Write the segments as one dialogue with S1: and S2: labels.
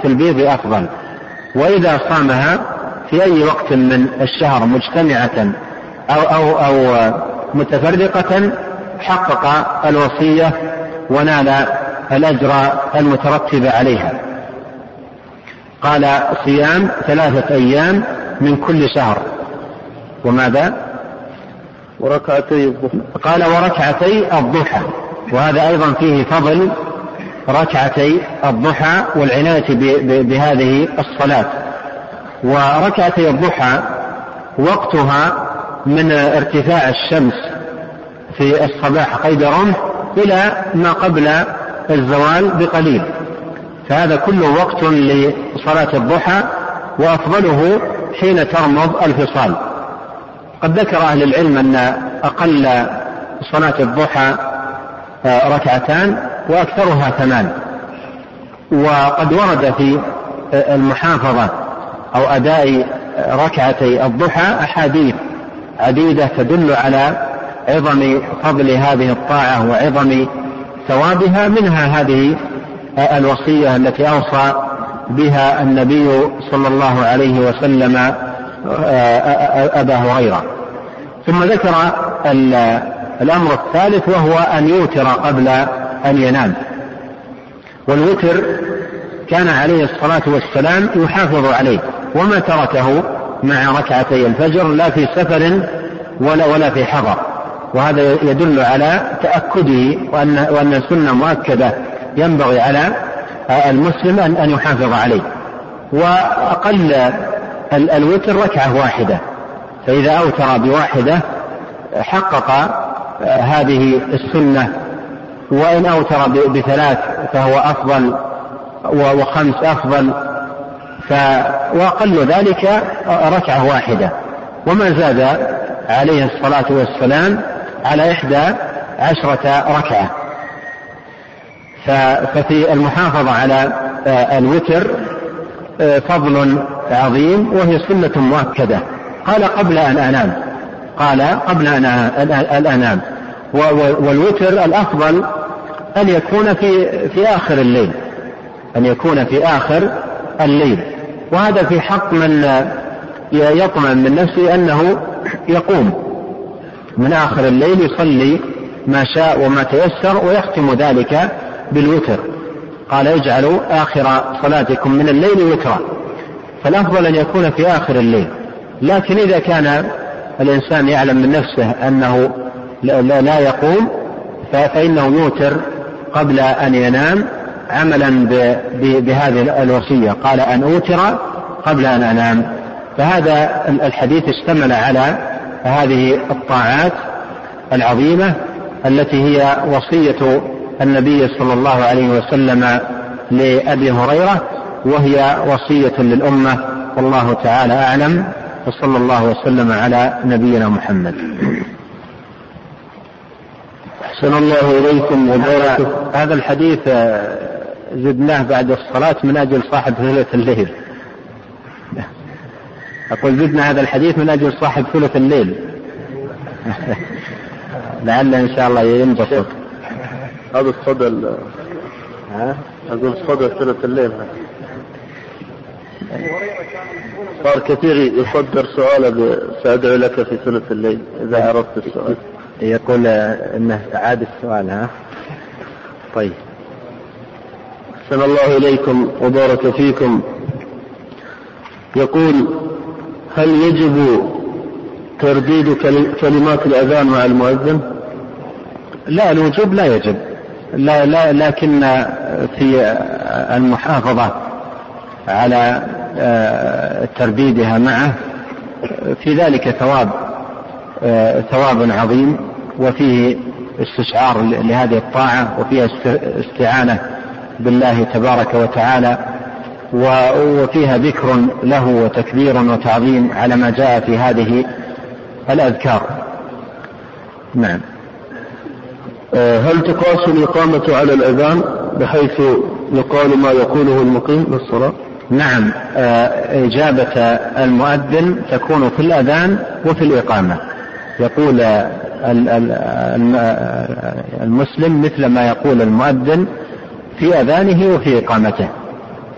S1: وقت البيض أفضل. وإذا صامها في أي وقت من الشهر مجتمعة أو متفرقة حقق الوصية ونال الأجر المترتب عليها. قال صيام 3 أيام من كل شهر. وماذا؟
S2: وركعتي الضحى.
S1: قال وركعتي الضحى، وهذا أيضا فيه فضل ركعتي الضحى والعناية بهذه الصلاة. وركعتي الضحى وقتها من ارتفاع الشمس في الصباح قيد رمح إلى ما قبل الزوال بقليل، فهذا كله وقت لصلاة الضحى، وأفضله حين ترمض الفصال. قد ذكر أهل العلم أن أقل صلاة الضحى 2 وأكثرها 8. وقد ورد في المحافظة أو أداء ركعتي الضحى أحاديث عديدة تدل على عظم فضل هذه الطاعة وعظم ثوابها، منها هذه الوصية التي أوصى بها النبي صلى الله عليه وسلم أبا هريرة. ثم ذكر الأمر الثالث وهو أن يوتر قبل أن ينام. والوتر كان عليه الصلاة والسلام يحافظ عليه، وما تركه مع ركعتي الفجر لا في سفر ولا في حضر، وهذا يدل على تأكده وأن السنة مؤكدة ينبغي على المسلم أن يحافظ عليه. وأقل الوتر 1 فإذا أوتر ب1 حقق هذه السنة، وإن أوتر ب3 فهو أفضل، و5 أفضل، وأقل ذلك 1. وما زاد عليه الصلاة والسلام على 11 ركعة. ففي المحافظة على الوتر فضل عظيم، وهي سنة مؤكدة. قال قبل أن أنام. والوتر الأفضل أن يكون في آخر الليل، وهذا في حق من يطمئن من نفسه أنه يقوم من آخر الليل يصلي ما شاء وما تيسر ويختم ذلك بالوتر. قال اجعلوا آخر صلاتكم من الليل وترا، فالأفضل أن يكون في آخر الليل. لكن إذا كان الإنسان يعلم من نفسه أنه لا يقوم فإنه يوتر قبل أن ينام عملا بهذه الوصية. قال أن أوتر قبل أن أنام. فهذا الحديث اشتمل على هذه الطاعات العظيمة التي هي وصية النبي صلى الله عليه وسلم لأبي هريرة، وهي وصية للأمة. والله تعالى أعلم، وصلى الله وسلم على نبينا محمد.
S2: أحسن الله إليكم وبارك.
S1: هذا الحديث زدناه بعد الصلاة من أجل صاحب ثلث الليل. أقول زدنا هذا الحديث من أجل صاحب ثلث الليل لعل إن شاء الله ينبسط.
S2: هذا الصدى أقول صدى ثلث الليل صار كثير يصدر سؤاله سأدعو لك في ثلث الليل إذا عرفت السؤال.
S1: يقول إنه أعاد السؤال. طيب.
S2: أحسن الله إليكم وبارك فيكم. يقول: هل يجب ترديد كلمات الأذان مع المؤذن؟
S1: لا، الوجوب لا يجب، لا لكن في المحافظة على ترديدها معه في ذلك ثواب عظيم، وفيه استشعار لهذه الطاعة، وفيها استعانة بالله تبارك وتعالى، وفيها ذكر له وتكبير وتعظيم على ما جاء في هذه الأذكار. نعم.
S2: هل تقاس الإقامة على الأذان بحيث يقال ما يقوله المقيم للصلاة؟
S1: نعم، إجابة المؤذن تكون في الأذان وفي الإقامة. يقول المسلم مثل ما يقول المؤذن في أذانه وفي إقامته.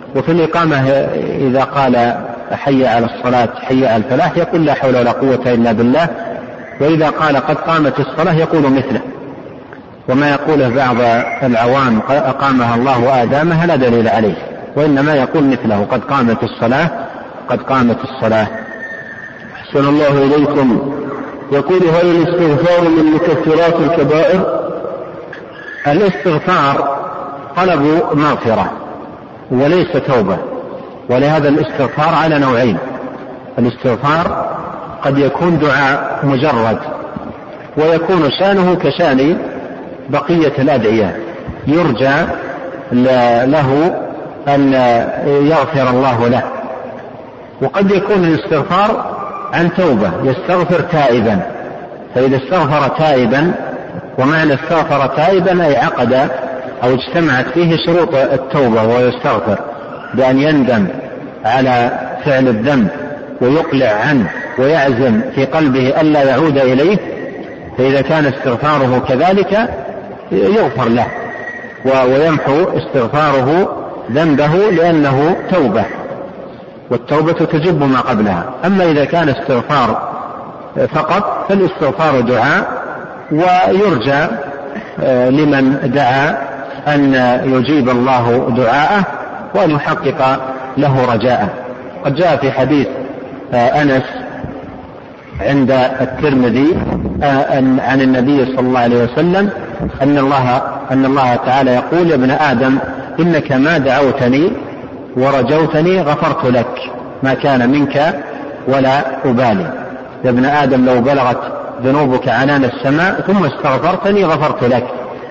S1: وفي الإقامة إذا قال حي على الصلاة حي على الفلاح يقول لا حول ولا قوة إلا بالله، وإذا قال قد قامت الصلاة يقول مثله. وما يقوله بعض العوام أقامها الله وآدامها لا دليل عليه، وإنما يقول مثله قد قامت الصلاة قد قامت الصلاة.
S2: أحسن الله إليكم. يقول هل الاستغفار من مكفرات الكبائر؟
S1: الاستغفار طلب مغفرة وليس توبة، ولهذا الاستغفار على نوعين. الاستغفار قد يكون دعاء مجرد، ويكون شانه كشان بقية الأدعية، يرجى له أن يغفر الله له. وقد يكون الاستغفار عن توبة، يستغفر تائبا، فإذا استغفر تائبا، ومعنى استغفر تائبا أي عقد أو اجتمعت فيه شروط التوبة، ويستغفر بأن يندم على فعل الذنب ويقلع عنه ويعزم في قلبه ألا يعود إليه، فإذا كان استغفاره كذلك يغفر له ويمحو استغفاره ذنبه لأنه توبة، والتوبة تجب ما قبلها. أما إذا كان استغفار فقط فالاستغفار دعاء، ويرجى لمن دعا أن يجيب الله دعاءه وأن يحقق له رجاءه. قد جاء في حديث أنس عند الترمذي عن النبي صلى الله عليه وسلم أن الله تعالى يقول: يا ابن آدم إنك ما دعوتني ورجوتني غفرت لك ما كان منك ولا أبالي. يا ابن آدم لو بلغت ذنوبك عنان السماء ثم استغفرتني غفرت لك.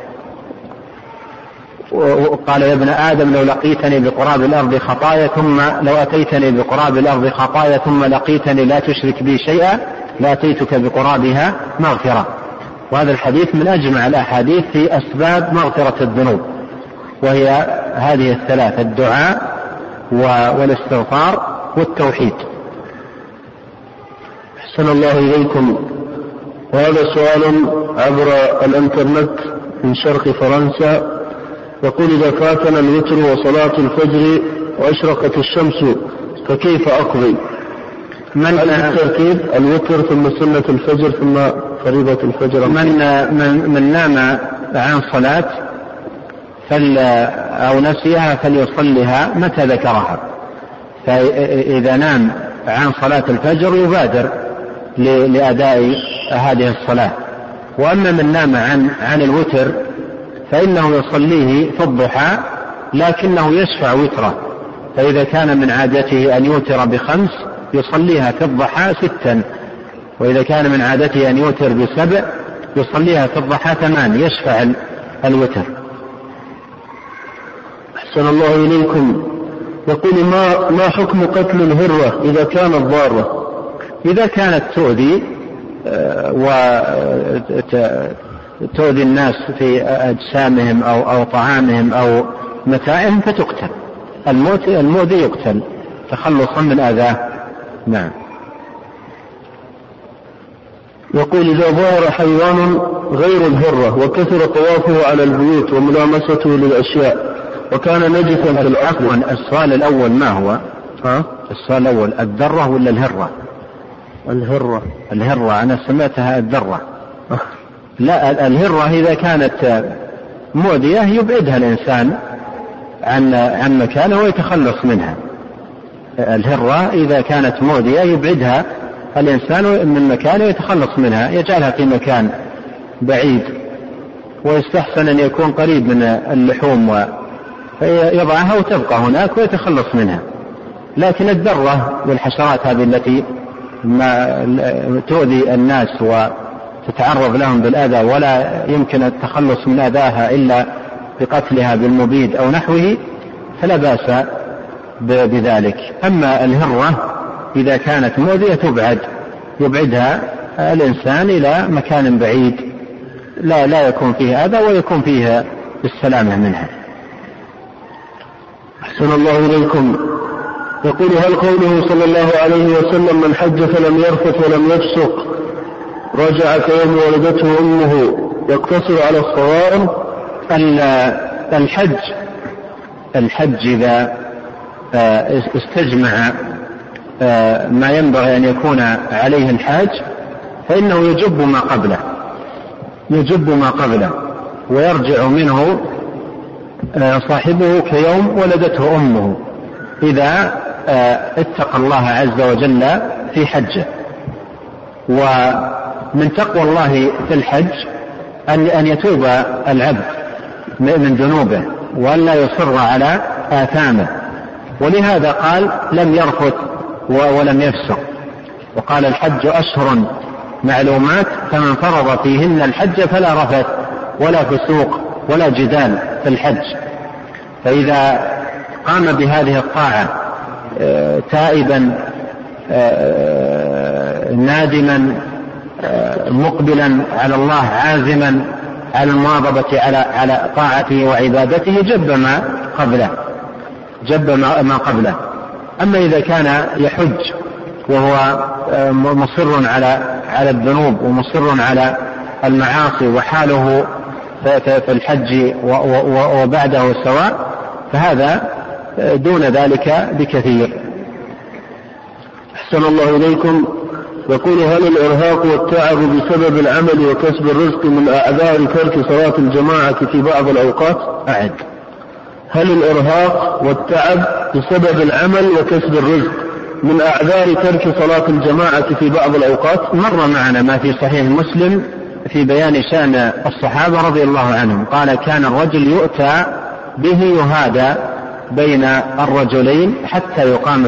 S1: وقال: يا ابن آدم لو لقيتني بقراب الأرض خطايا ثم لو أتيتني بقراب الأرض خطايا ثم لقيتني لا تشرك بي شيئا لأتيتك بقرابها مغفرة. وهذا الحديث من أجمع الأحاديث في أسباب مغفرة الذنوب، وهي هذه الثلاث: الدعاء والاستغفار والتوحيد.
S2: أحسن الله إليكم. وهذا سؤال عبر الإنترنت من شرق فرنسا، يقول: إذا فاتنا الوتر وصلاة الفجر وأشرقت الشمس فكيف أقضي؟
S1: من
S2: الترتيب الوتر ثم سنة الفجر ثم فريضة الفجر؟
S1: من نام عن صلاة أو نسيها فليصليها متى ذكرها. فإذا نام عن صلاة الفجر يبادر لأداء هذه الصلاة. وأما من نام عن الوتر فإنه يصليه في الضحى، لكنه يشفع وتره. فإذا كان من عادته أن يوتر ب5 يصليها في الضحى 6، وإذا كان من عادته أن يوتر ب7 يصليها في الضحى 8، يشفع الوتر.
S2: أحسن الله إليكم. يقول: ما حكم قتل الهرة إذا كانت ضارة؟
S1: إذا كانت تؤذي وتؤذي الناس في أجسامهم أو طعامهم أو متاعهم فتقتل. المؤذي يقتل تخلصا من أذاه. نعم.
S2: يقول: إذا ظهر حيوان غير الهرة وكثر طوافه على البيوت وملامسته للأشياء وكان نجسا في الأصل.
S1: السؤال الأول ما هو؟ السؤال الأول الذرة ولا الهرة؟ الهرة أنا سمعتها الذرة. لا، الهرة إذا كانت مؤذية يبعدها الإنسان عن مكانه ويتخلص منها. الهرة إذا كانت مؤذية يبعدها الإنسان من مكانه ويتخلص منها، يجعلها في مكان بعيد، ويستحسن أن يكون قريب من اللحوم فيضعها وتبقى هناك ويتخلص منها. لكن الذرة والحشرات هذه التي تؤذي الناس وتتعرض لهم بالأذى ولا يمكن التخلص من أذاها إلا بقتلها بالمبيد أو نحوه فلا بأس بذلك. أما الهرة إذا كانت مؤذية يبعدها الإنسان إلى مكان بعيد لا يكون فيه أذى ويكون فيه السلامة منها.
S2: أحسن الله إليكم. يقول: هل قوله صلى الله عليه وسلم: من حج فلم يرفث ولم يفسق رجع كيوم ولدته أمه يقتصر على الصوائم؟
S1: الحج إذا استجمع ما ينبغي أن يكون عليه الحاج فإنه يجب ما قبله ويرجع منه صاحبه كيوم ولدته أمه إذا اتقى الله عز وجل في حجه. ومن تقوى الله في الحج أن يتوب العبد من ذنوبه وأن لا يصر على آثامه، ولهذا قال لم يرفث ولم يفسق، وقال الحج أشهر معلومات فمن فرض فيهن الحج فلا رفث ولا فسوق ولا جدال في الحج. فإذا قام بهذه الطاعة تائبا نادما مقبلا على الله عازما على المواظبة على طاعته وعبادته جب ما قبله. أما إذا كان يحج وهو مصر على الذنوب ومصر على المعاصي وحاله في الحج وبعده سواء فهذا دون ذلك بكثير.
S2: أحسن الله إليكم. يقول: هل الإرهاق والتعب بسبب العمل وكسب الرزق من أعذار ترك صلاة الجماعة في بعض الأوقات؟ هل الإرهاق والتعب بسبب العمل وكسب الرزق من أعذار ترك صلاة الجماعة في بعض الأوقات؟
S1: مر معنا ما في صحيح مسلم في بيان شأن الصحابة رضي الله عنهم، قال: كان الرجل يؤتى به يهادى بين الرجلين حتى يقام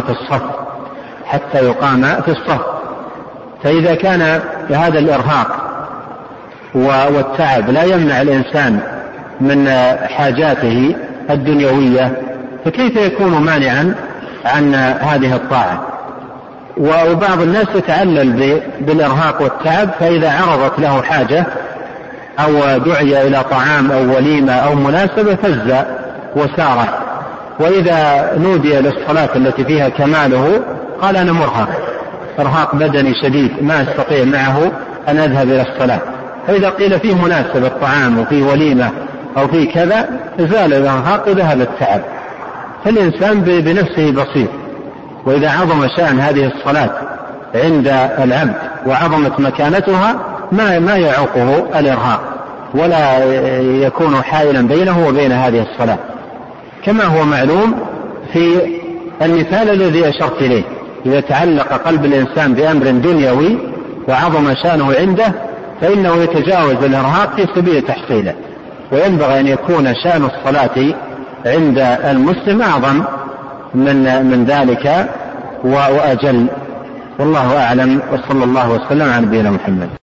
S1: في الصف. فإذا كان هذا الإرهاق والتعب لا يمنع الإنسان من حاجاته الدنيوية فكيف يكون مانعا عن هذه الطاعة؟ وبعض الناس يتعلل بالإرهاق والتعب، فإذا عرضت له حاجة أو دعي إلى طعام أو وليمة أو مناسبة فز وسارع، وإذا نودي للصلاة التي فيها كماله قال: أنا مرهق، إرهاق بدني شديد ما أستطيع معه أن أذهب إلى الصلاة. فإذا قيل فيه مناسبة طعام وفيه وليمة أو فيه كذا زال الإرهاق وذهب التعب. فالإنسان بنفسه بصير، وإذا عظم شأن هذه الصلاة عند العبد وعظمت مكانتها ما يعوقه الإرهاق ولا يكون حائلا بينه وبين هذه الصلاة، كما هو معلوم في المثال الذي أشرت إليه. إذا تعلق قلب الإنسان بأمر دنيوي وعظم شأنه عنده فإنه يتجاوز الإرهاق في سبيل تحصيله، وينبغي أن يكون شأن الصلاة عند المسلم أعظم من ذلك وأجل. والله أعلم، وصلى الله وسلم على نبينا محمد.